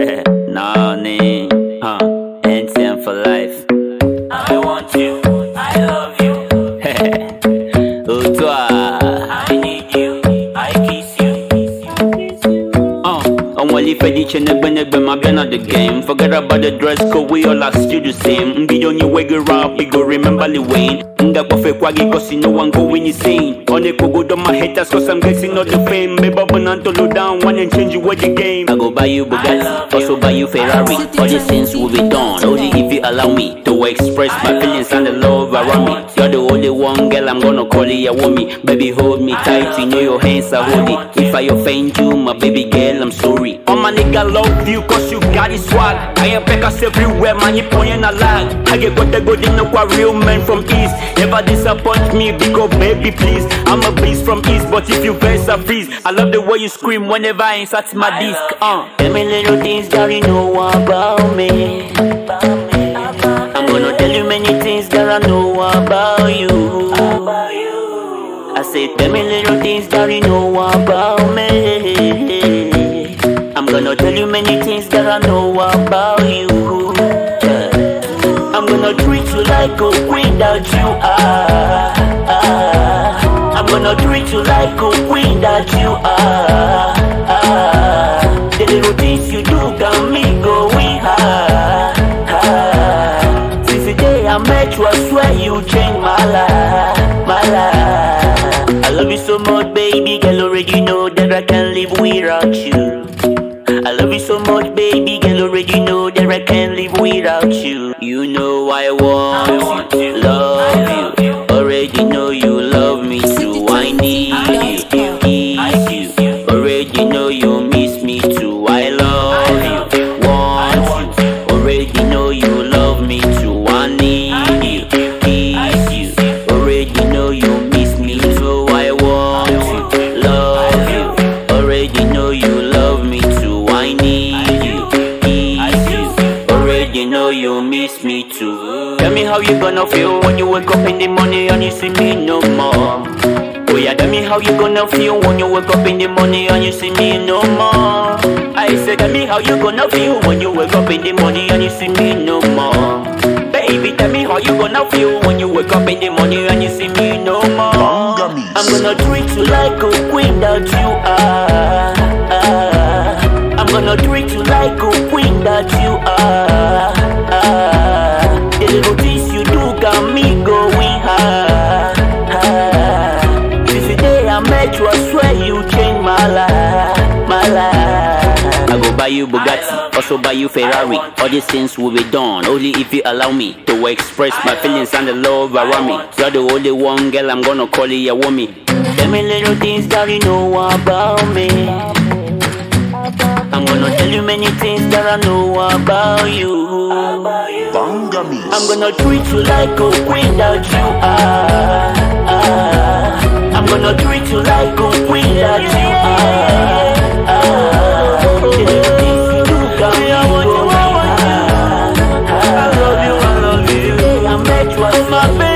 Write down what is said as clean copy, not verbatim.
Nani, NTM for life. I want you, I love you, Utwa. I need you, I kiss you. I'm Wally Fediche and my been at the game. Forget about the dress code, we all are still the same. Be on your way around, we go remember the Wayne. Nga kwa fake wagi cause no one going insane. On the go to my haters cause I'm getting all the fame. Baby up and to down, one and change you with the game. I go buy you Bugatti, also buy you Ferrari. All these things will be done, only if you allow me to express my feelings and the love around me. You're the only one girl I'm gonna call it your woman. Baby hold me tight, you know your hands are holy. If I offend you, my baby girl, I'm sorry. All my nigga love you cause you got it swag. I am Pecas everywhere, man, you pointing a lag. I get got the good in a real man from east. Never disappoint me, because baby please. I'm a beast from east, but if you verse a freeze. I love the way you scream whenever I insert my disc. Tell me little things that you know about me. I'm gonna tell you many things that I know about you. I say tell me little things that you know about me. I'm gonna tell you many things that I know about you. I'm gonna treat you like a queen that you are. I'm gonna treat you like a queen that you are. The little things you do got me going high. Since the day I met you, I swear you changed my life, my life. I love you so much, baby girl. Already know that I can't live without you. I love you so much, baby girl. Already know that I can't live without you. You know I want you, love you. Already know you love me too. I need you, kiss you. Already know you miss me too. I love you, want you. Already know you love me too. I need you, kiss you. Already know you miss me too. I want you, love you. Already know you love me too. I need you, kiss you. Already know you miss me too. Tell me how you gonna feel when you wake up in the morning and you see me no more. Oh yeah, tell me how you gonna feel when you wake up in the morning and you see me no more. I said, tell me how you gonna feel when you wake up in the morning and you see me no more. Baby, tell me how you gonna feel when you wake up in the morning and you see me no more. I'm gonna treat you like a queen that you are. I'm gonna treat you like a queen that you are. The little things you do got me going high. Since the day I met you, I swear you changed my life, my life. I go buy you Bugatti, also buy you Ferrari. All these things will be done, only if you allow me to express my feelings and the love around me. You're the only one girl I'm gonna call it your woman. Tell me little things that you know about me. I'm gonna tell you many things that I know about you. I'm gonna treat you like a queen that you are. I'm gonna treat you like a queen that you are. The little things you do got me going high. I love you, I love you. I met you, I my baby.